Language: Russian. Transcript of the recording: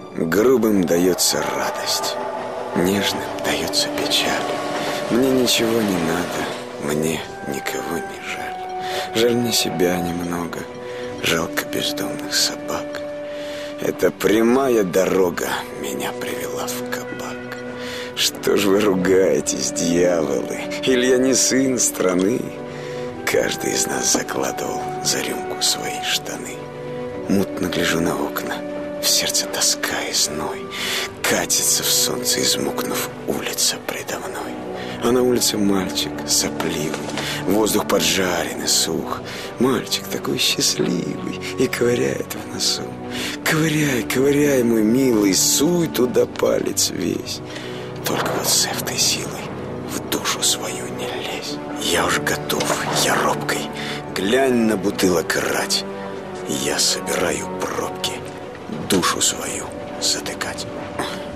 Грубым дается радость, нежным дается печаль. Мне ничего не надо, мне никого не жаль. Жаль мне себя немного, жалко бездомных собак. Эта прямая дорога меня привела в кабак. Что ж вы ругаетесь, дьяволы? Или я не сын страны? Каждый из нас закладывал за рюмку свои штаны. Мутно гляжу на окна, в сердце тоска и зной. Катится в солнце, измокнув, улица предо мной. А на улице мальчик сопливый, воздух поджарен и сух. Мальчик такой счастливый и ковыряет в носу. Ковыряй, ковыряй, мой милый, суй туда палец весь. Только вот с этой силой в душу свою не лезь. Я уж готов, я робкой, глянь на бутылок рать. Я собираю пробки, душу свою затыкать.